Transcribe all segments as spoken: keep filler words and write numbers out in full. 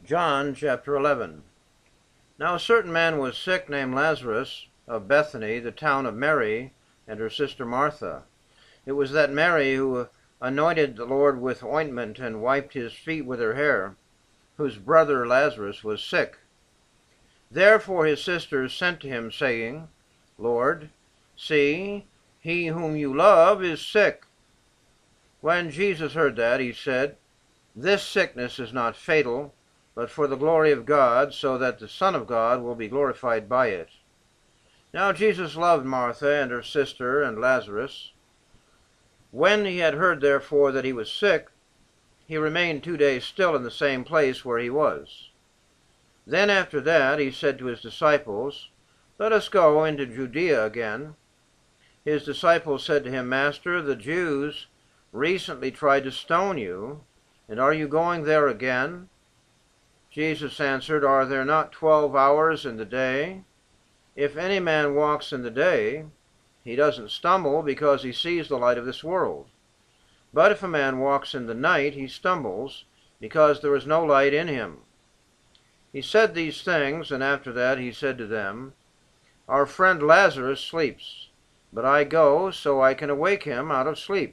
John chapter eleven. Now a certain man was sick named Lazarus, of Bethany, the town of Mary and her sister Martha. It was that Mary who anointed the Lord with ointment and wiped his feet with her hair, whose brother Lazarus was sick. Therefore his sisters sent to him, saying, Lord, see, he whom you love is sick. When Jesus heard that, he said, This sickness is not fatal, but for the glory of God, so that the Son of God will be glorified by it. Now Jesus loved Martha and her sister and Lazarus. When he had heard therefore that he was sick, he remained two days still in the same place where he was. Then after that he said to his disciples, Let us go into Judea again. His disciples said to him, Master, the Jews recently tried to stone you, and are you going there again? Jesus answered, Are there not twelve hours in the day? If any man walks in the day, he doesn't stumble because he sees the light of this world. But if a man walks in the night, he stumbles because there is no light in him. He said these things, and after that he said to them, Our friend Lazarus sleeps, but I go so I can awake him out of sleep.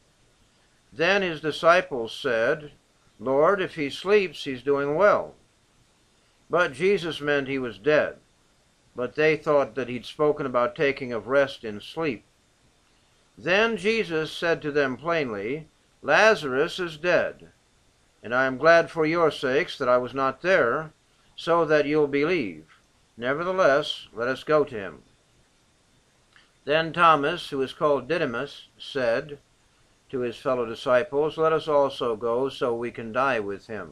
Then his disciples said, Lord, if he sleeps, he's doing well. But Jesus meant he was dead. But they thought that he'd spoken about taking of rest in sleep. Then Jesus said to them plainly, Lazarus is dead, and I am glad for your sakes that I was not there, so that you'll believe. Nevertheless, let us go to him. Then Thomas, who is called Didymus, said to his fellow disciples, Let us also go, so we can die with him.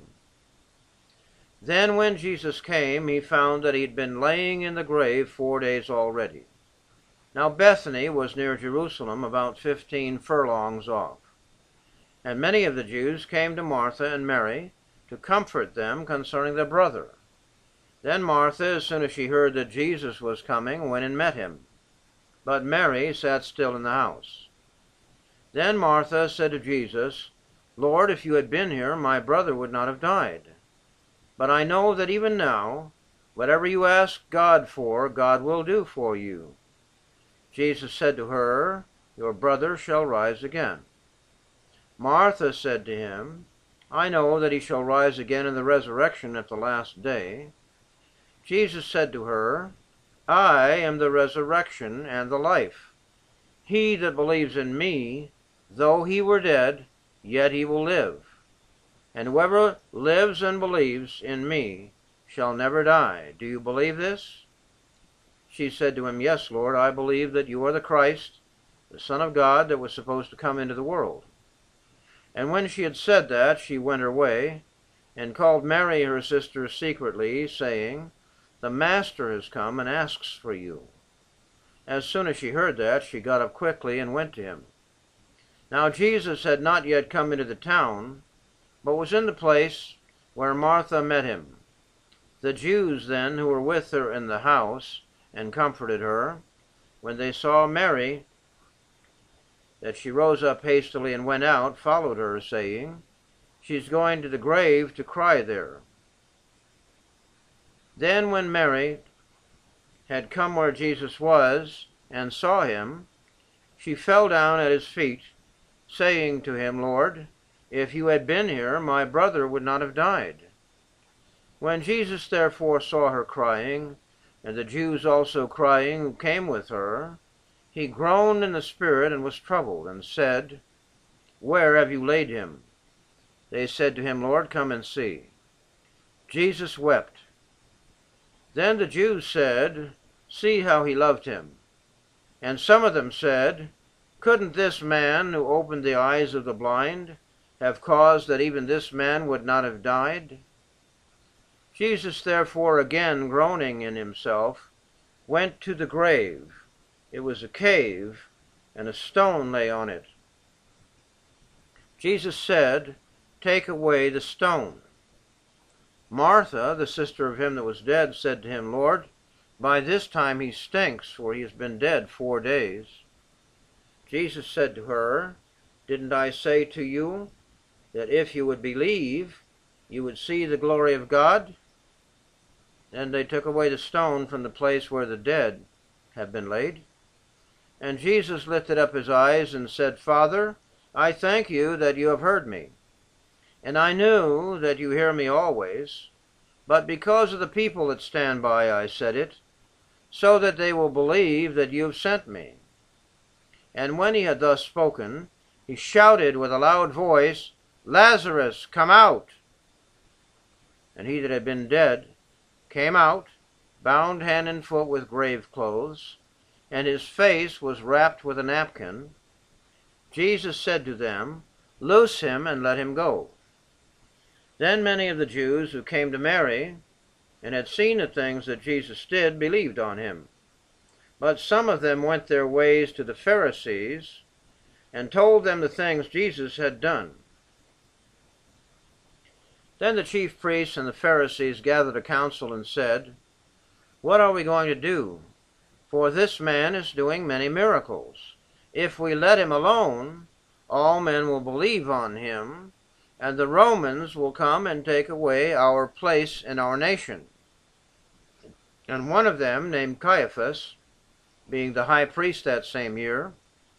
Then when Jesus came, he found that he had been laying in the grave four days already. Now Bethany was near Jerusalem, about fifteen furlongs off. And many of the Jews came to Martha and Mary to comfort them concerning their brother. Then Martha, as soon as she heard that Jesus was coming, went and met him. But Mary sat still in the house. Then Martha said to Jesus, Lord, if you had been here, my brother would not have died. But I know that even now, whatever you ask God for, God will do for you. Jesus said to her, Your brother shall rise again. Martha said to him, I know that he shall rise again in the resurrection at the last day. Jesus said to her, I am the resurrection and the life. He that believes in me, though he were dead, yet he will live. And whoever lives and believes in me shall never die. Do you believe this? She said to him, Yes, Lord, I believe that you are the Christ, the Son of God that was supposed to come into the world. And when she had said that, she went her way, and called Mary her sister secretly, saying, The Master has come and asks for you. As soon as she heard that, she got up quickly and went to him. Now Jesus had not yet come into the town, but was in the place where Martha met him. The Jews then, who were with her in the house, and comforted her, when they saw Mary, that she rose up hastily and went out, followed her, saying, She's going to the grave to cry there. Then when Mary had come where Jesus was, and saw him, she fell down at his feet, saying to him, Lord, if you had been here, my brother would not have died. When Jesus therefore saw her crying, and the Jews also crying who came with her, he groaned in the spirit and was troubled, and said, Where have you laid him? They said to him, Lord, come and see. Jesus wept. Then the Jews said, See how he loved him. And some of them said, Couldn't this man who opened the eyes of the blind have caused that even this man would not have died? Jesus therefore, again groaning in himself, went to the grave. It was a cave, and a stone lay on it. Jesus said, Take away the stone. Martha, the sister of him that was dead, said to him, Lord, by this time he stinks, for he has been dead four days. Jesus said to her, Didn't I say to you that if you would believe, you would see the glory of God? And they took away the stone from the place where the dead had been laid. And Jesus lifted up his eyes and said, Father, I thank you that you have heard me. And I knew that you hear me always, but because of the people that stand by I said it, so that they will believe that you have sent me. And when he had thus spoken, he shouted with a loud voice, Lazarus, come out! And he that had been dead came out, bound hand and foot with grave clothes, and his face was wrapped with a napkin. Jesus said to them, Loose him and let him go. Then many of the Jews who came to Mary and had seen the things that Jesus did believed on him. But some of them went their ways to the Pharisees and told them the things Jesus had done. Then the chief priests and the Pharisees gathered a council and said, What are we going to do? For this man is doing many miracles. If we let him alone, all men will believe on him, and the Romans will come and take away our place in our nation. And one of them, named Caiaphas, being the high priest that same year,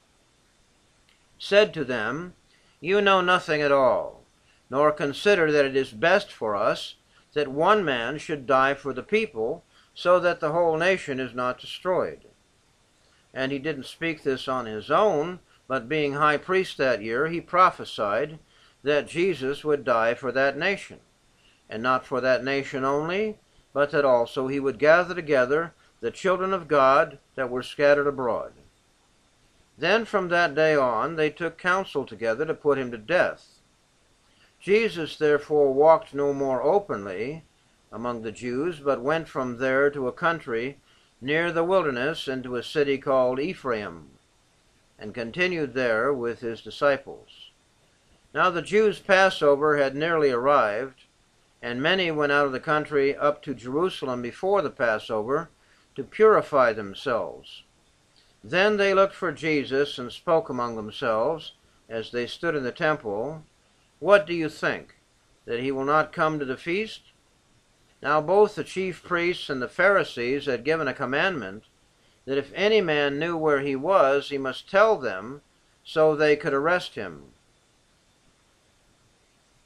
said to them, You know nothing at all, nor consider that it is best for us that one man should die for the people, so that the whole nation is not destroyed. And he didn't speak this on his own, but being high priest that year, he prophesied that Jesus would die for that nation, and not for that nation only, but that also he would gather together the children of God that were scattered abroad. Then from that day on they took counsel together to put him to death. Jesus therefore walked no more openly among the Jews, but went from there to a country near the wilderness into a city called Ephraim, and continued there with his disciples. Now the Jews' Passover had nearly arrived, and many went out of the country up to Jerusalem before the Passover to purify themselves. Then they looked for Jesus and spoke among themselves as they stood in the temple, What do you think, that he will not come to the feast? Now both the chief priests and the Pharisees had given a commandment that if any man knew where he was, he must tell them, so they could arrest him.